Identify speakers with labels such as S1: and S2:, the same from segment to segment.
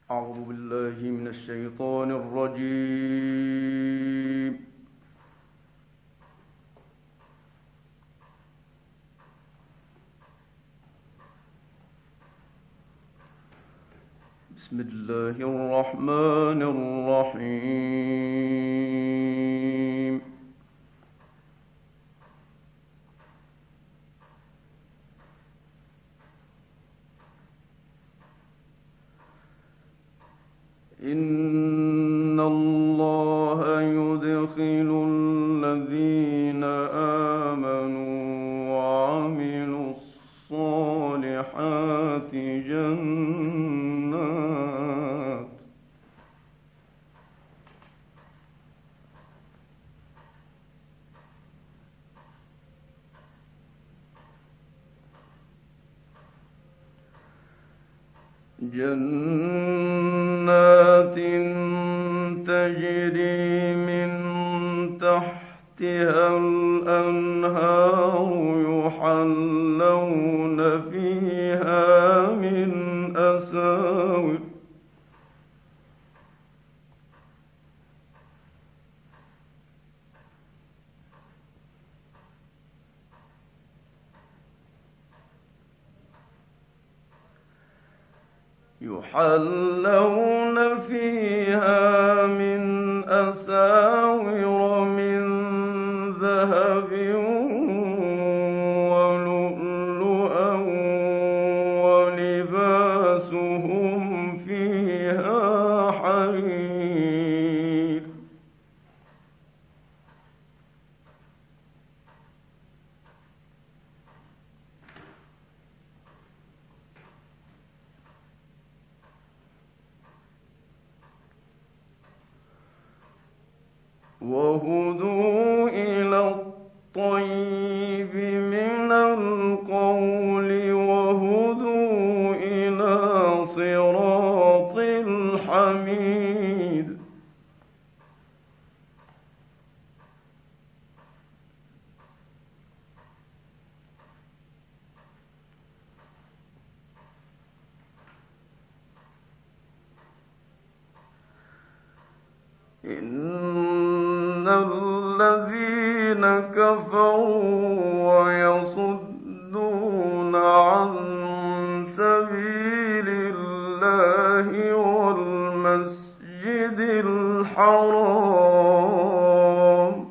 S1: أعوذ بالله من الشيطان الرجيم. بسم الله الرحمن الرحيم. إن الله يدخل الذين آمنوا وعملوا الصالحات جنات تجري من تحتها الأنهار يحلون فيها من أساور من ذهب ولؤلؤا ولباسهم فيها حرير. وهدوا إلى الطيب من القول وهدوا إلى صراط الحميد. إن الذين كفروا ويصدون عن سبيل الله والمسجد الحرام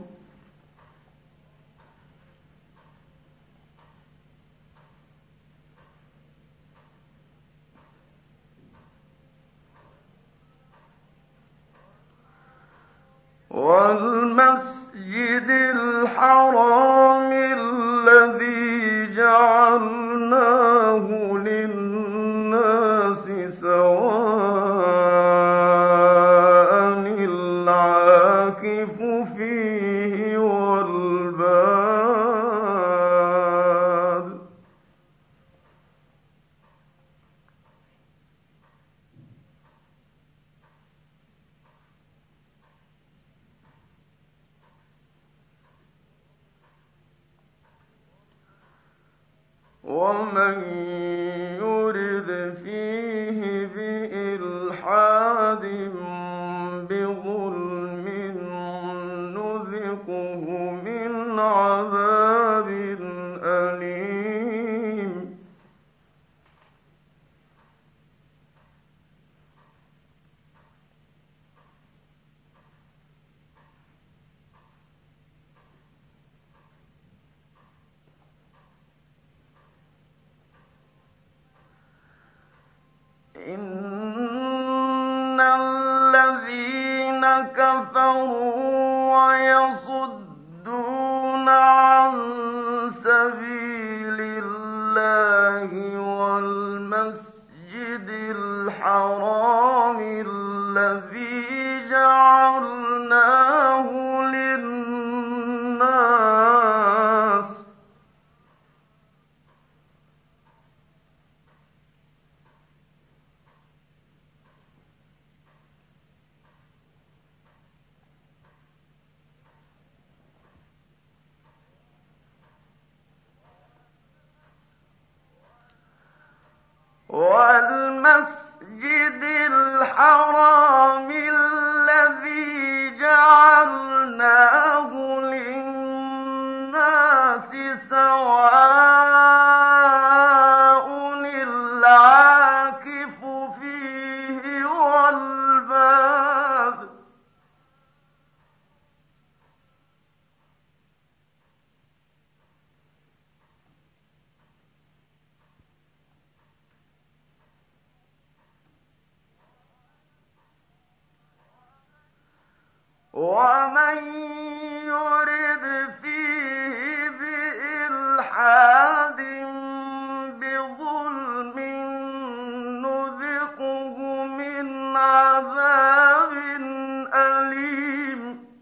S1: الذي جعلناه للناس سواء العاكف فيه والباد. ومن يرد فيه بإلحاد بظلم نذقه من عذاب أليم. إن الذين كفروا ويصدون عن سبيل الله والمسجد الحرام الذي جعلناه للناس والمسجد وَالْمَسْجِدِ الْحَرَامِ الَّذِي جَعَلْنَاهُ لِلنَّاسِ سَوَاءٌ الْعَاكِفُ فِيهِ وَالْبَادِ ۚ وَمَن يُرِدْ فِيهِ بِإِلْحَادٍ بِظُلْمٍ نُّذِقْهُ مِنْ عَذَابٍ أَلِيمٍ.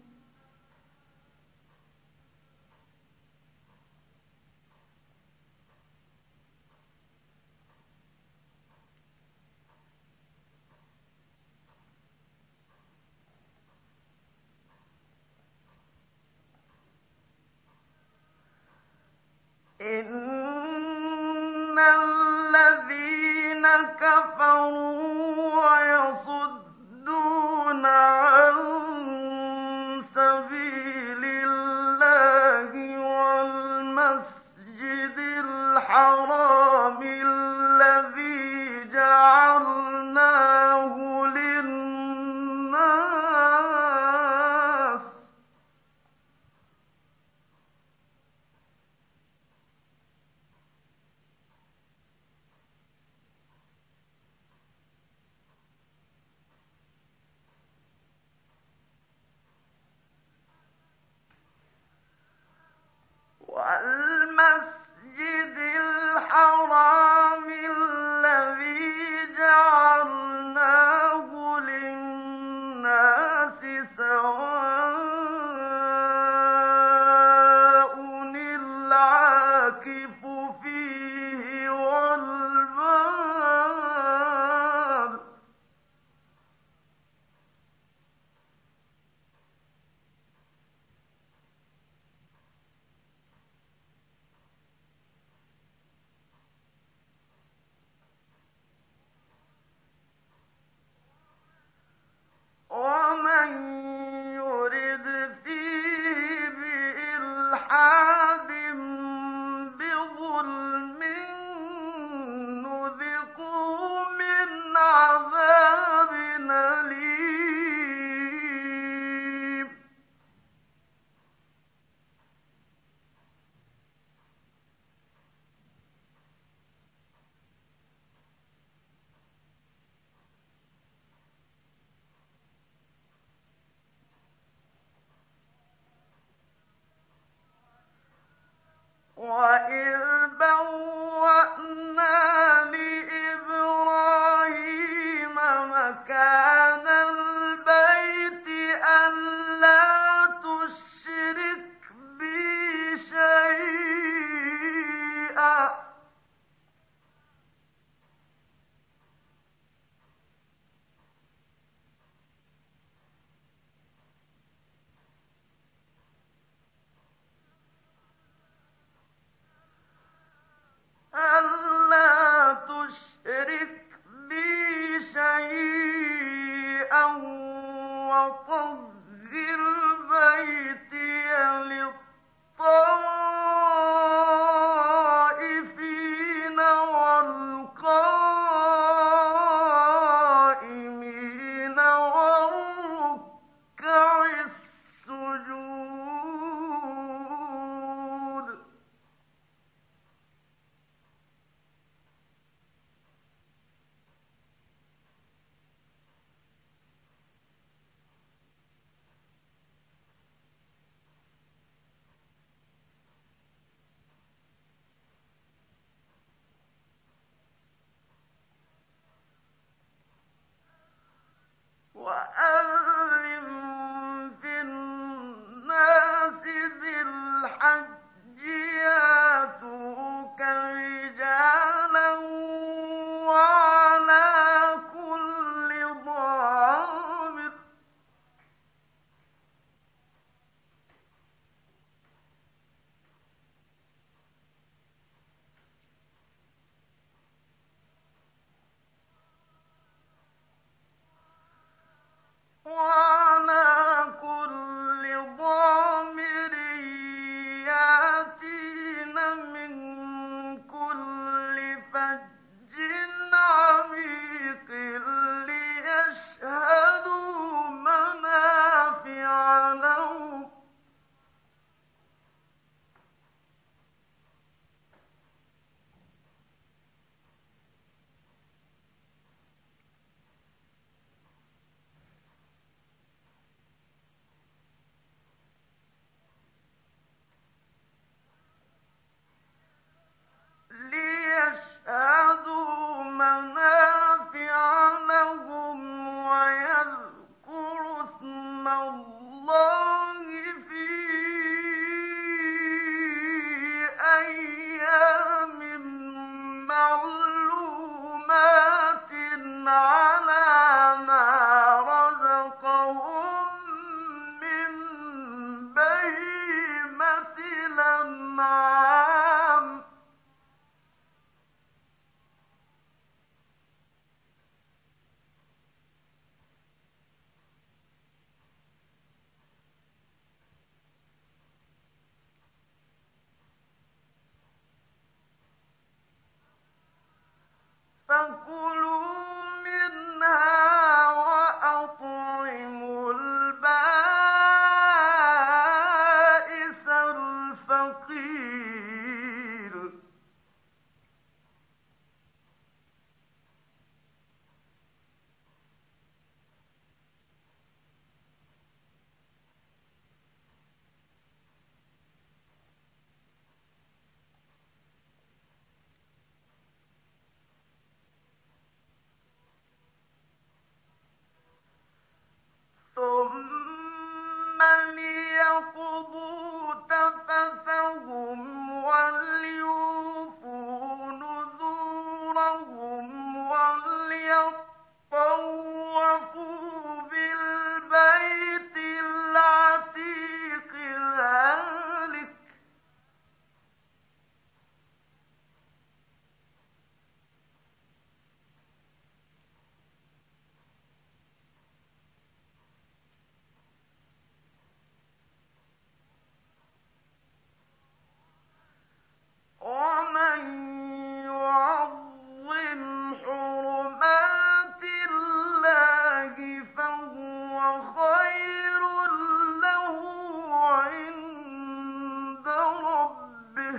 S1: إِنَّ الَّذِينَ كَفَرُوا وَيَصُدُّونَ عَن سَبِيلِ اللَّهِ وَالْمَسْجِدِ الْحَرَامِ الَّذِي جَعَلْنَاهُ لِلنَّاسِ وَالْمَسْجِدِ الْحَرَامِ الَّذِي جَعَلْنَاهُ لِلنَّاسِ سَوَاءٌ الْعَاكِفُ فِيهِ وَالْبَادِ ۚ وَمَن يُرِدْ فِيهِ بِإِلْحَادٍ بِظُلْمٍ نُّذِقْهُ مِنْ عَذَابٍ أَلِيمٍ. وَإِذْ بَوَّأْنَا لِإِبْرَاهِيمَ مَكَانَ الْبَيْتِ أَلَّا تُشْرِكْ بِي شَيْئًا فكلوا منها وأطعموا البائس الفقير ثم ليقضوا تفثهم وليوفوا نذورهم وليطوفوا بالبيت العتيق ذلك ومن يعظم حرمات الله فهو خير له عند ربه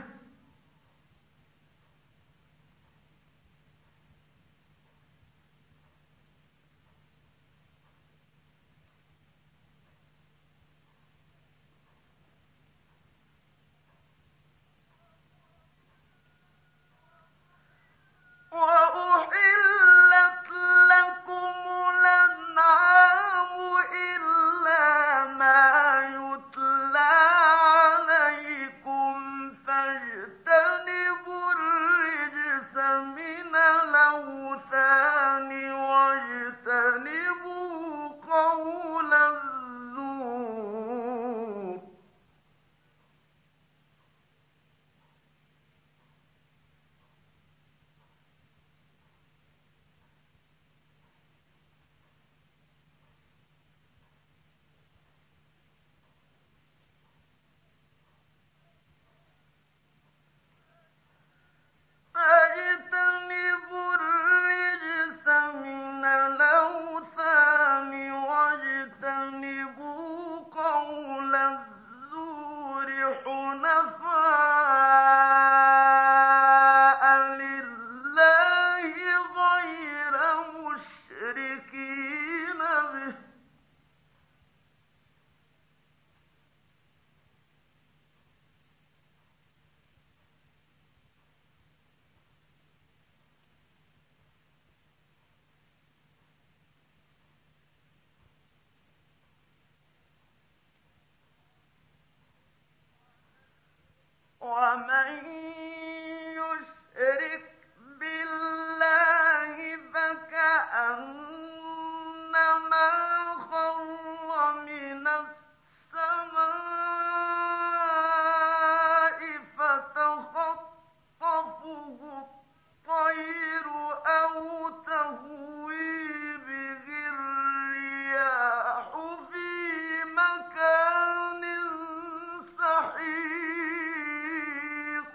S1: وأحلت لكم الأنعام إلا ما يتلى عليكم فاجتنبوا الرجس من الأوثان واجتنبوا قول الزور فاجتنبوا الرجس من الأوثان واجتنبوا قول الزور حنفاء لله غير مشركين به ومن يشرك بالله فكأنما خر من السماء فتخطفه الطير أو تهوي به الرياح في مكان سحيق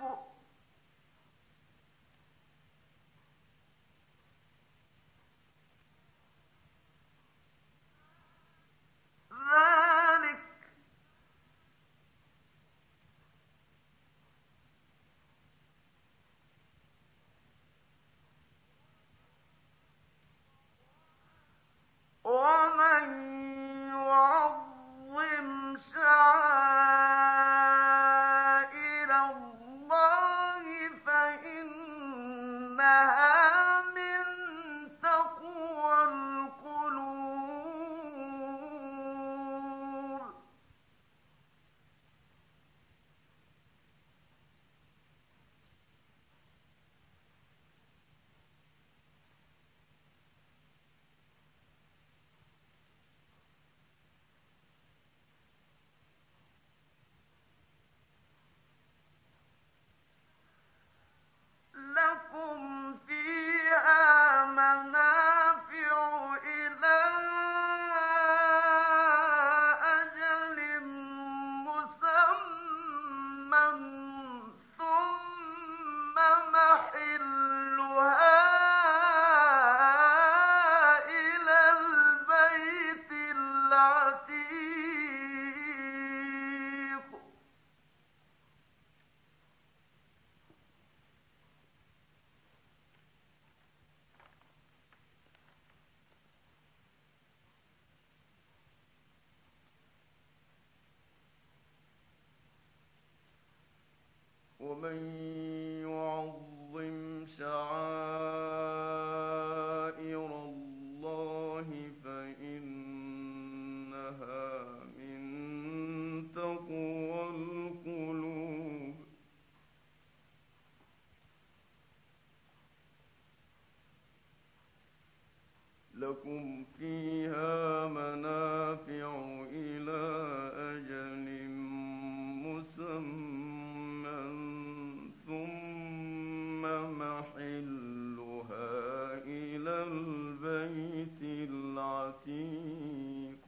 S1: ومن يعظم شعائر الله فإنها من تقوى القلوب. لكم فيها منافع إلى أجل مسمى ثم محلها إلى البيت العتيق.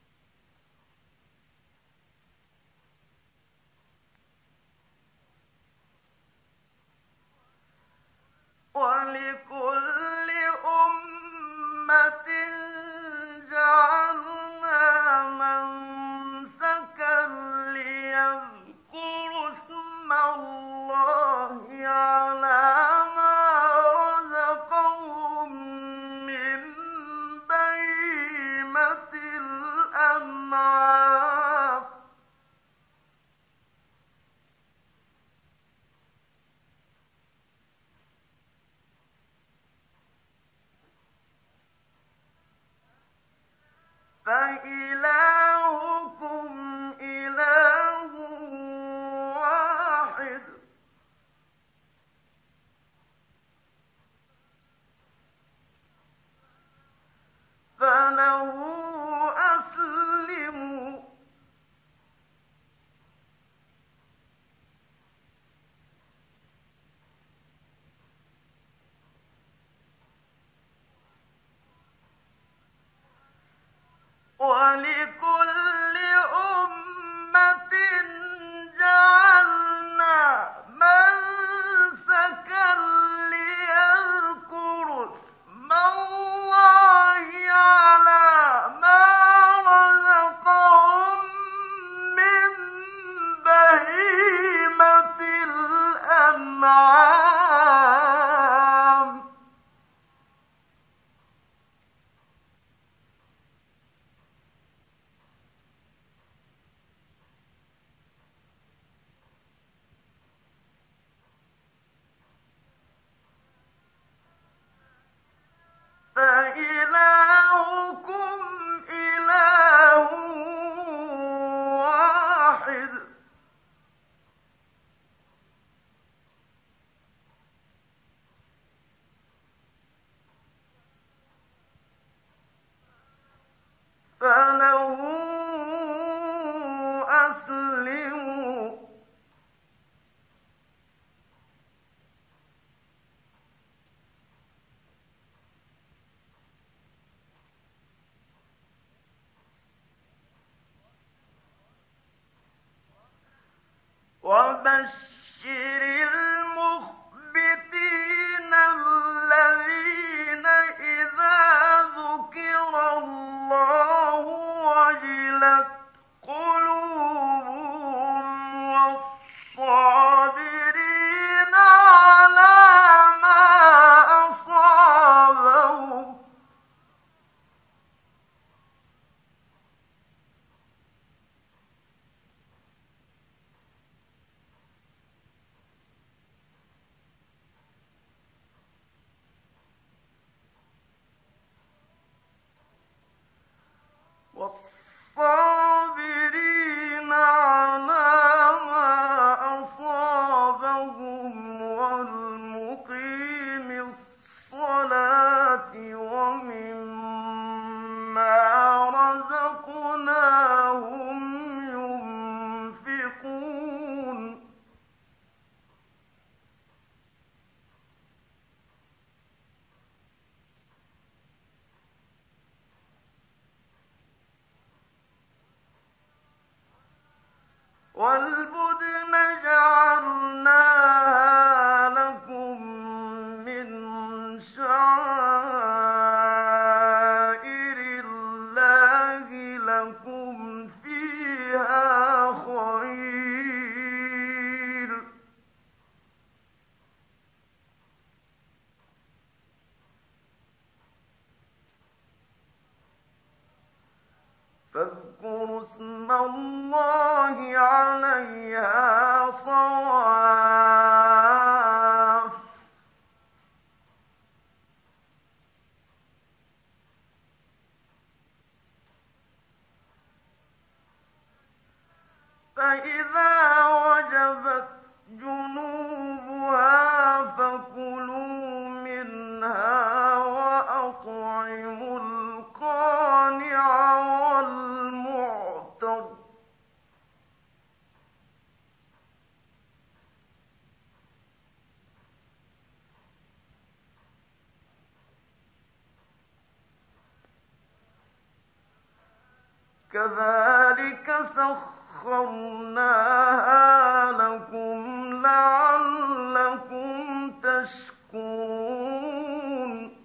S1: ولكل أمة جعلنا منسكا ليذكروا اسم الله على ما رزقهم من بهيمة الأنعام. فإلهكم إله واحد فله أسلموا. ولكل أمة جعلنا منسكا ليذكروا اسم الله على ما رزقهم من بهيمة الأنعام. فإلهكم إله واحد فله أسلموا. وبشر المخبتين الذين إذا ذكر الله وجلت قلوبهم والصابرين على ما أصابهم والصابرين على ما أصابهم والمقيم الصلاة ومما رزقناهم ينفقون. والبدن جعلناها لكم من شعائر الله لكم فيها خير. فاذكروا فاذكروا اسم الله عليها صواف فإذا وجبت جنوبها فكلوا منها وأطعموا القانع والمعتر كذلك سخرناها لكم لعلكم تشكرون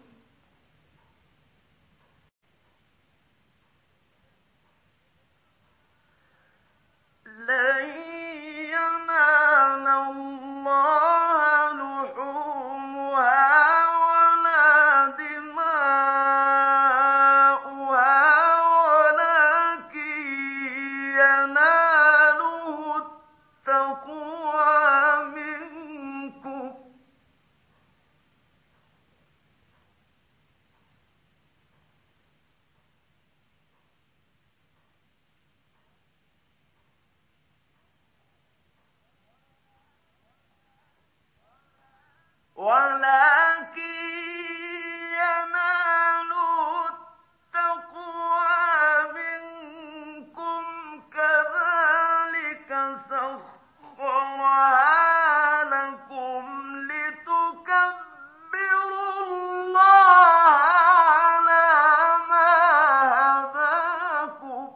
S1: لن ينال الله لحومها ولا دماؤها ولكن يناله التقوى منكم ولكن يناله التقوى منكم كذلك سخرها لكم لتكبروا الله على ما هداكم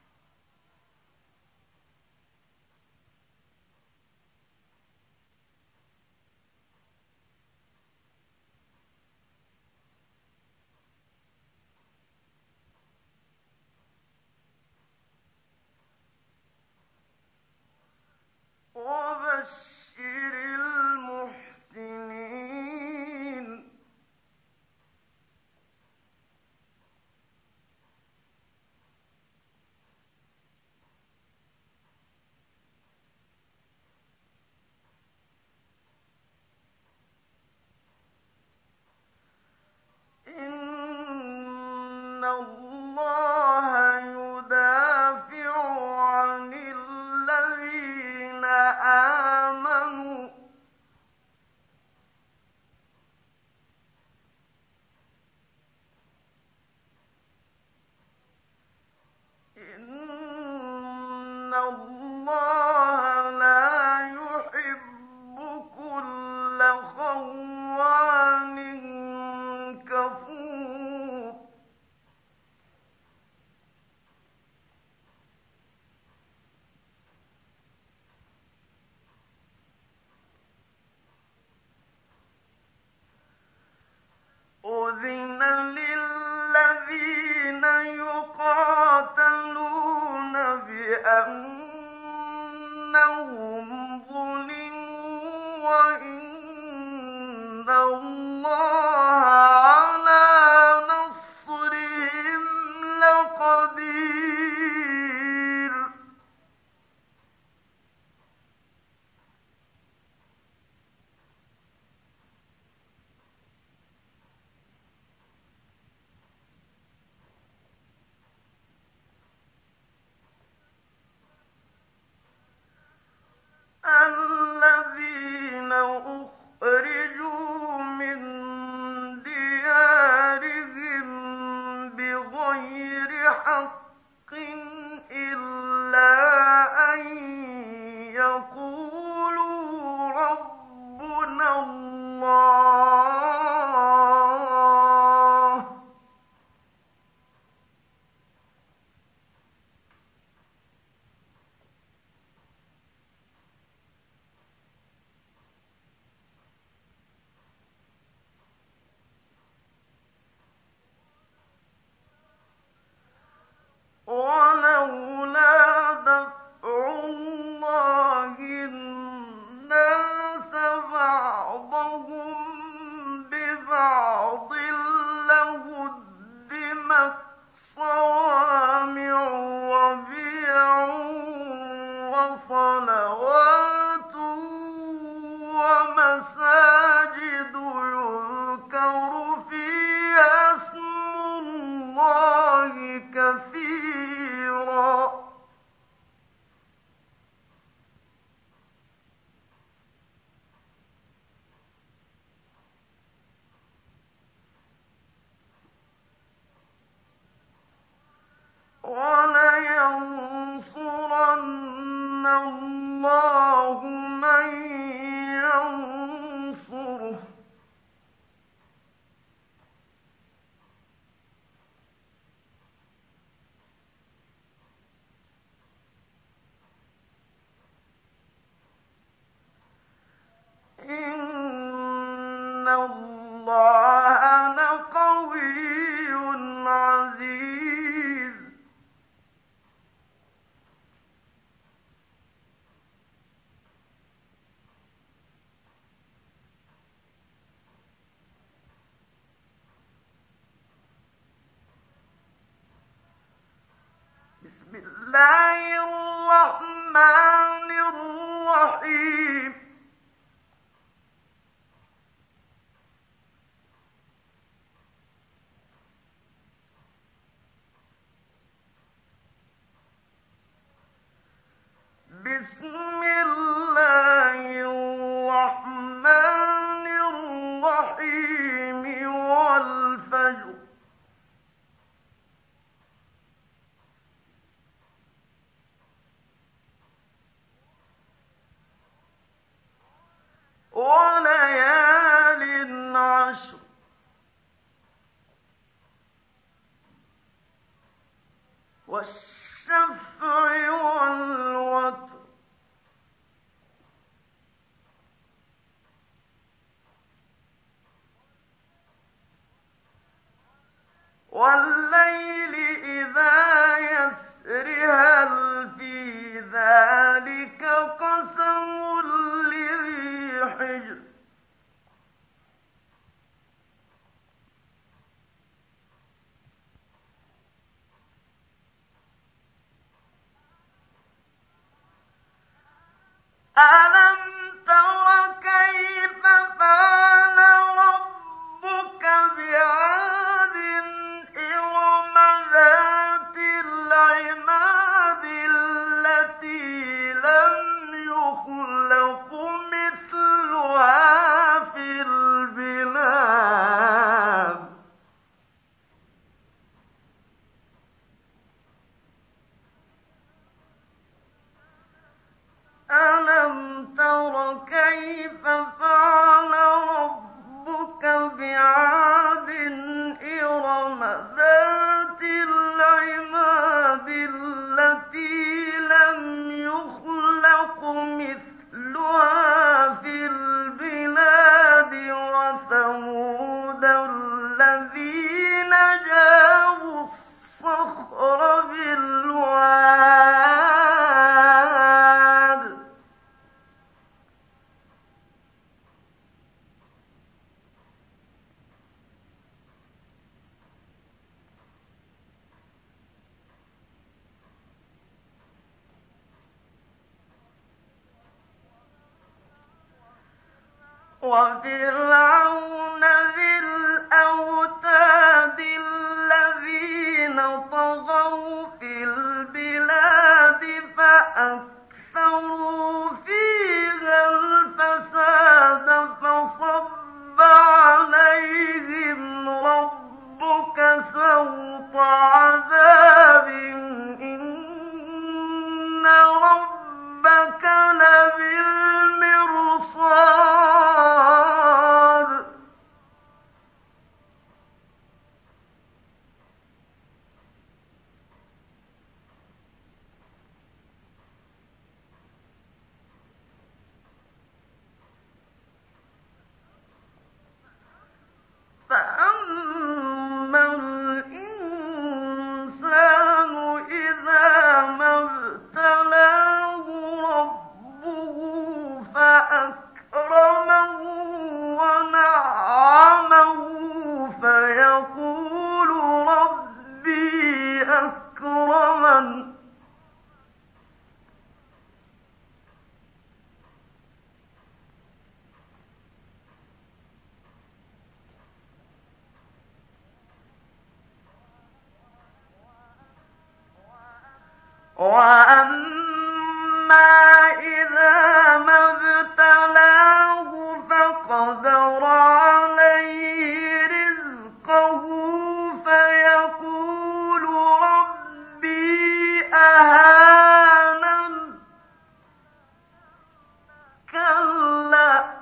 S1: وبشر المحسنين إن الله يدافع عن الذين آمنوا إن الله لا يحب كل خوان كفور أذن للذين يقاتلون بأنهم ظلموا وإن الله على نصرهم لقدير الذين أخرجوا من ديارهم بغير حق إلا أن يقولوا ربنا الله ولولا دفع الله الناس بعضهم ببعض لهدمت صوامع كثيرا وَلَيَنصُرَنَّ اللَّهُ مَن يَنصُرُهُ ۗ إِنَّ اللَّهَ لَقَوِيٌّ عَزِيزٌ. بسم الله الرحمن الرحيم. بسم الله الرحمن الرحيم والفجر وَلَيَالٍ عَشْرٍ وَالشَّفْعِ وَالْوَتْرِ وَاللَّيْلِ إِذَا يَسْرِ هَلْ فِي ذَٰلِكَ قَسَمٌ لِّذِي حِجْرٍ أَلَمْ تَرَ كَيْفَ فَعَلَ رَبُّكَ بِعَادٍ إِرَمَ ذَاتِ الْعِمَادِ الَّتِي لَمْ يُخْلَقْ مِثْلُهَا فِي الْبِلَادِ أَلَمْ تَرَ كَيْفَ فَعَلَ رَبُّكَ بِعَادٍ إِرَمَ ذَاتِ الْعِمَادِ الَّتِي لَمْ يُخْلَقْ مِثْلُهَا فِي الْبِلَادِ وَثَمُودَ الَّذِينَ جَابُوا الصَّخْرَ بِالْوَادِ وَفِرْعَوْنَ ذِي الْأَوْتَادِ الَّذِينَ طَغَوْا فِي الْبِلَادِ فَأَكْثَرُوا فِيهَا الْفَسَادَ فَصَبَّ عَلَيْهِمْ رَبُّكَ سَوْطَ عَذَابٍ ۖ إِنَّ رَبَّكَ لَبِالْمِرْصَادِ وَأَمَّا إِذَا مَا ابْتَلَاهُ فَقَدَرَ عَلَيْهِ رِزْقَهُ فَيَقُولُ رَبِّي أَهَانَنِ كَلَّا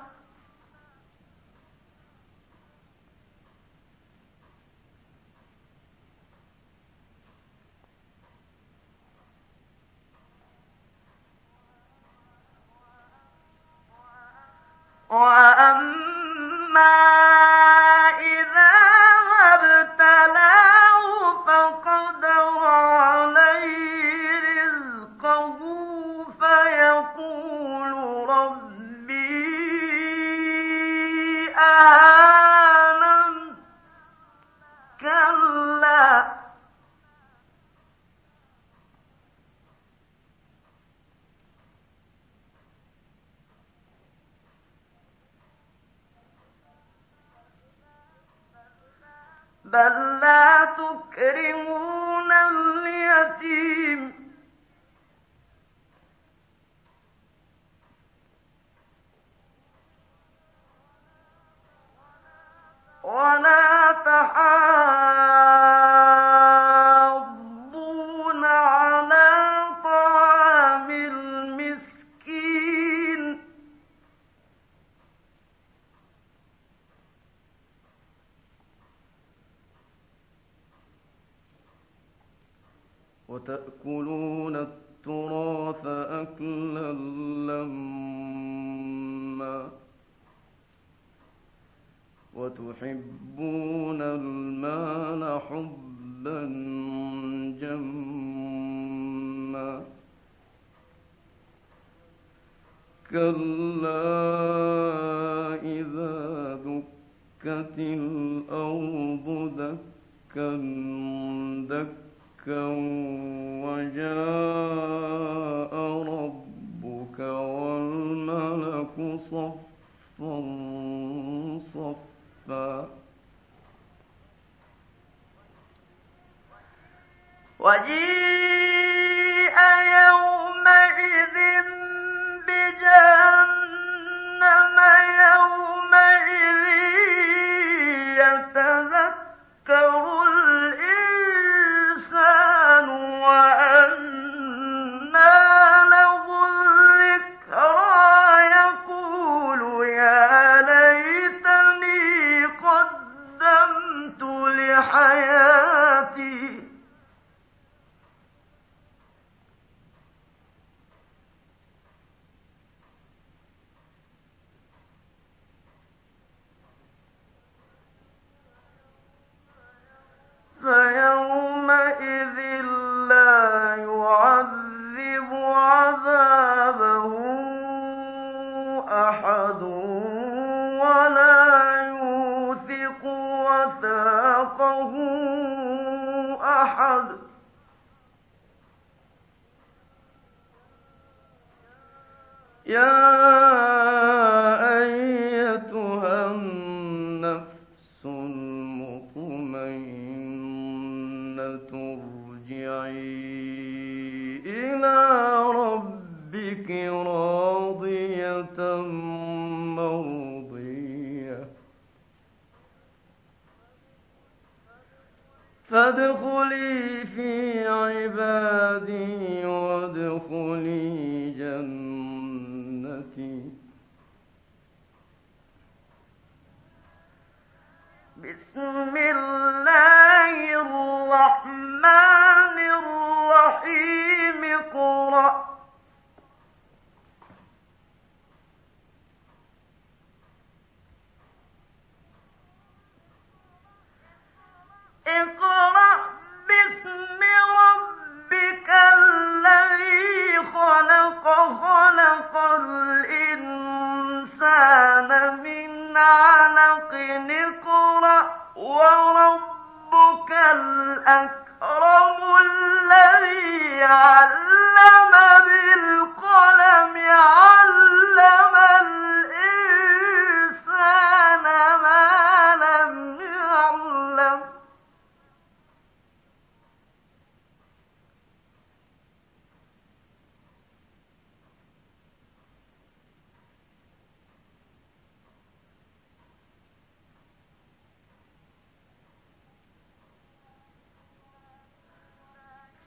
S1: وَأَمَّا إِذَا مَا ابْتَلَاهُ فَقَدَرَ عَلَيْهِ رِزْقَهُ فَيَقُولُ رَبِّي أَهَانَنِ كَلَّا بَل لَّا تُكْرِمُونَ الْيَتِيمَ وَلَا تَحَاضُّونَ عَلَىٰ طَعَامِ الْمِسْكِينِ وَتَأْكُلُونَ التُّرَاثَ أَكْلًا لَّمًّا وَتُحِبُّونَ الْمَالَ حُبًّا جَمًّا كَلَّا إِذَا دُكَّتِ الْأَرْضُ دَكًّا دَكًّا وَجَاءَ رَبُّكَ وَالْمَلَكُ صَفًّا صَفًّا وَجِيءَ يَوْمَئِذٍ بِجَهَنَّمَ يَوْمَئِذٍ يَتَذَكَّرُ الْإِنسَانُ وَأَنَّىٰ لَهُ الذِّكْرَىٰ يَقُولُ يَا لَيْتَنِي قَدَّمْتُ لِحَيَاتِي فَيَوْمَئِذٍ لَّا يُعَذِّبُ عَذَابَهُ أَحَدٌ وَلَا يُوثِقُ وَثَاقَهُ أَحَدٌ يَا أَيَّتُهَا النَّفْسُ الْمُطْمَئِنَّةُ ارْجِعِي إِلَىٰ رَبِّكِ رَاضِيَةً مَّرْضِيَّةً فَادْخُلِي فِي عِبَادِي وَادْخُلِي جَنَّتِي بسم الله الرحمن الرحيم اقرأ باسم ربك الذي خلق خلق الإنسان من علق اقرأ وربك الأكرم الذي علم بالقلم علم الإنسان ما لم يعلم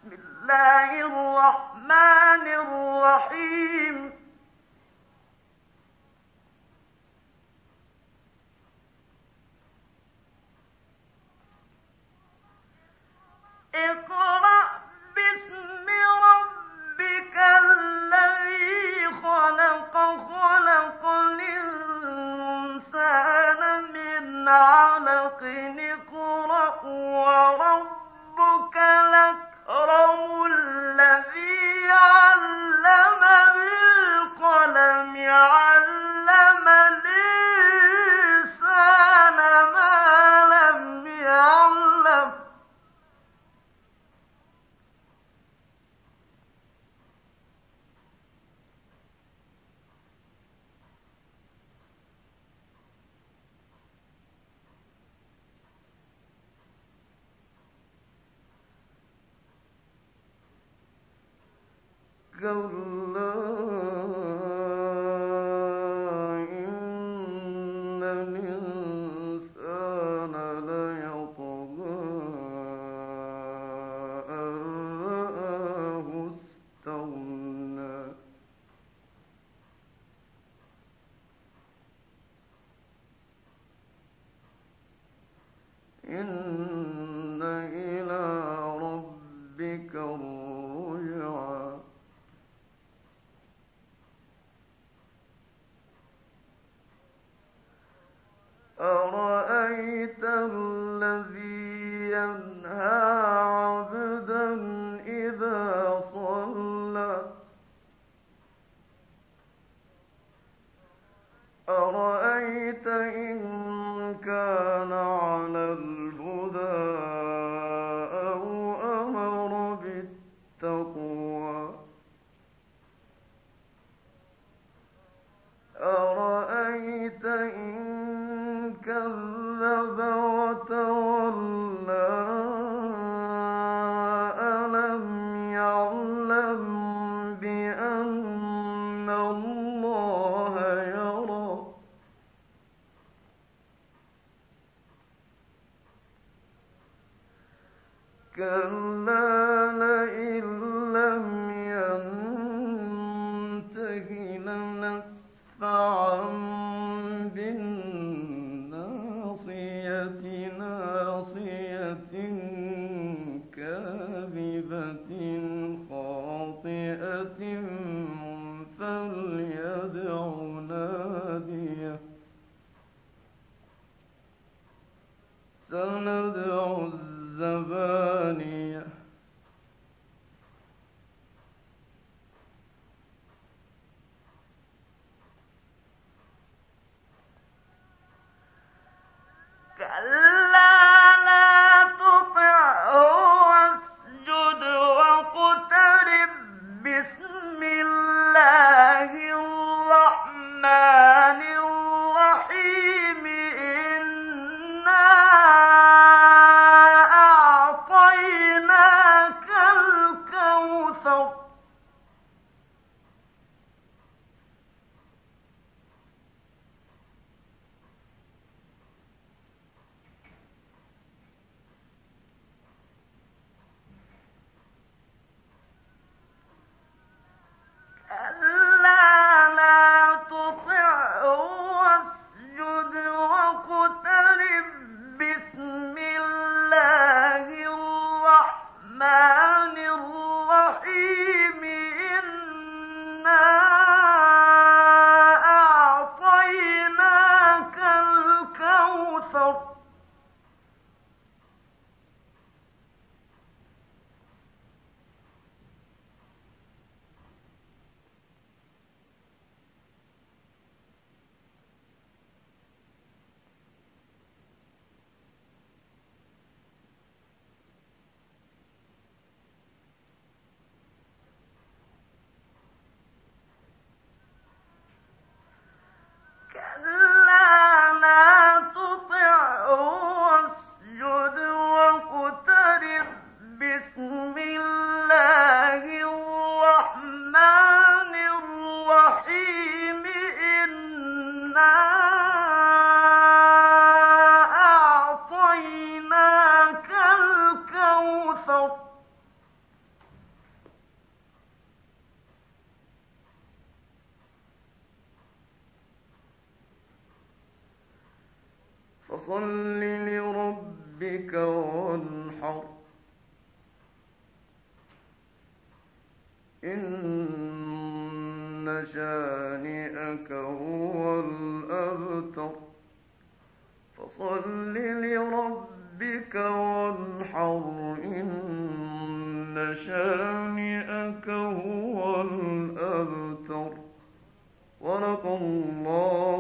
S1: بسم الله الرحمن الرحيم اقرأ باسم ربك الذي خلق خلق الإنسان من علق اقرأ وربك الأكرم الذي علم بالقلم علم الإنسان ما لم يعلم كلا إن الإنسان ليطغى أن رآه استغنى إن إلى ربك الرجعى أرأيت الذي ينهى عبدا إذا صلى أرأيت إن كان على الهدى أو أمر بالتقوى أرأيت إن كذب وتولى ألم يعلم بأن الله يرى كلا لئن لم ينته لنسفعا بالناصية ناصية كاذبة خاطئة فليدع ناديه سندع الزبانية كلا لا تطعه واسجد واقترب بسم الله الرحمن الرحيم إنا أعطيناك الكوثر كلا لا تطعه واسجد واقترب بسم الله الرحمن الرحيم إنا أعطيناك الكوثر فصل لربك وانحر إن شانئك هو الأبتر فصل لربك وانحر إن شانئك هو الأبتر صدق الله